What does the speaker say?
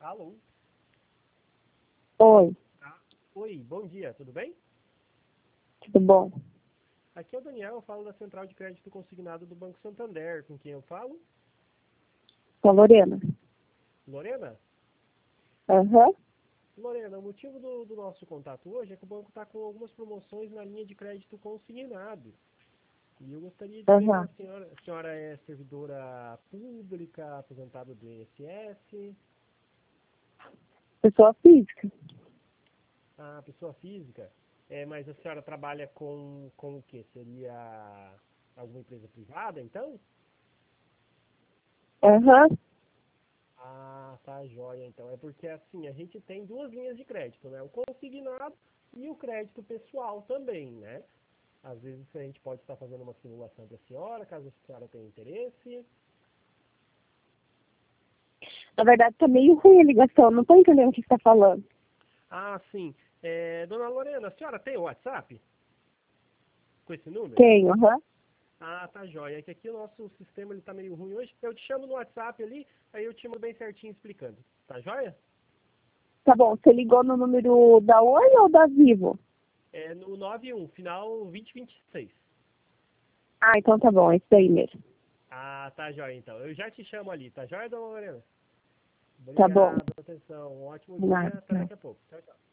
Alô? Oi, Ah, oi, bom dia, tudo bem? tudo bom? Aqui é o Daniel, eu falo da Central de Crédito Consignado do Banco Santander. Com quem eu falo? Sou a Lorena. Lorena? Aham, Lorena, o motivo do nosso contato hoje é que o banco está com algumas promoções na linha de crédito consignado. E eu gostaria de ver com aham. a senhora é servidora pública, aposentada do INSS, Pessoa física. a pessoa física. Mas a senhora trabalha com o quê? Seria alguma empresa privada, então? Aham, Ah, tá joia, então. É porque assim, a gente tem duas linhas de crédito, né? O consignado e o crédito pessoal também, né? Às vezes a gente pode estar fazendo uma simulação para a senhora, caso a senhora tenha interesse. na verdade tá meio ruim a ligação, não tô entendendo o que você tá falando. Ah, sim. Dona Lorena, a senhora tem o WhatsApp com esse número? Tenho, aham. Ah, tá joia. É que aqui o nosso sistema ele tá meio ruim hoje. Eu te chamo no WhatsApp ali, aí eu te mando bem certinho explicando. Tá joia? Tá bom, você ligou no número da Oi ou da Vivo? É no 91, final 2026. Ah, então tá bom, é isso aí mesmo. Ah, tá joia então. Eu já te chamo ali, tá joia, dona Lorena? Tá bom. Obrigado pela atenção. Um ótimo dia. Até Nada. daqui a pouco. Tchau, tchau.